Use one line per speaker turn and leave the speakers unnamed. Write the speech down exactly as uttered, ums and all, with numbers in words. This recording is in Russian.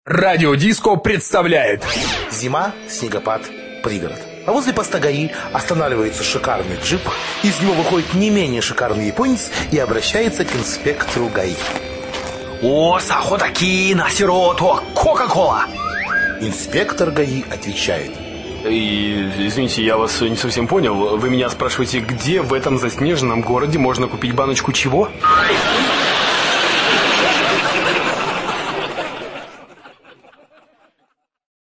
Радиодиско представляет
Зима, снегопад, пригород. А возле поста ГАИ останавливается шикарный джип. Из него выходит не менее шикарный японец и обращается к инспектору ГАИ.
О, сахотаки на сирото, Кока-Кола.
Инспектор ГАИ отвечает:
И, извините, я вас не совсем понял. Вы меня спрашиваете, где в этом заснеженном городе можно купить баночку чего?